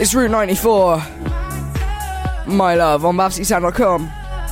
It's Route 94. My love on BabsieSound.com.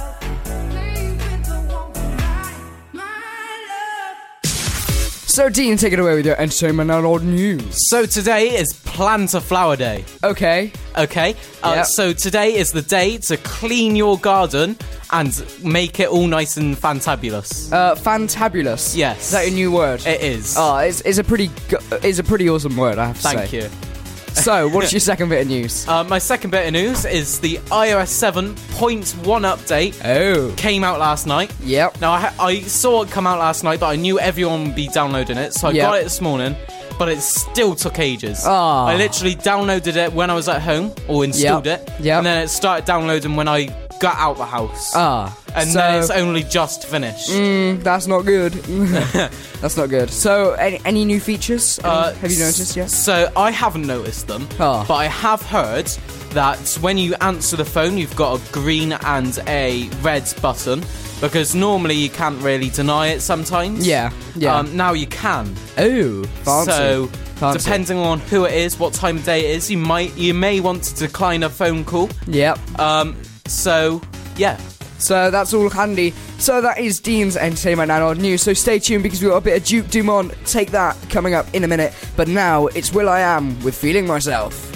So, Dean, take it away with your entertainment and old news. So today is Plant a Flower Day. Okay. Okay? Yep. So today is the day to clean your garden and make it all nice and fantabulous. Fantabulous. Yes. Is that a new word? It is. Oh, it's a pretty awesome word, I have to say. Thank you. So, what's your second bit of news? My second bit of news is the iOS 7.1 update. Oh. Came out last night. Yep. Now, I saw it come out last night, but I knew everyone would be downloading it, so I got it this morning, but it still took ages. Oh. I literally downloaded it when I was at home, or installed it, and then it started downloading when I got out the house. And then it's only just finished. That's not good. That's not good. So, any new features? Have you noticed yet? So, I haven't noticed them, but I have heard that when you answer the phone, you've got a green and a red button, because normally you can't really deny it sometimes. Yeah. Now you can. Oh, fancy. So, Fancy. depending on who it is, what time of day it is, you may want to decline a phone call. Yep. So, yeah. So that's all handy. So that is Dean's entertainment and odd news. So stay tuned because we've got a bit of Duke Dumont. Take that coming up in a minute. But now it's will.i.am with Feeling Myself.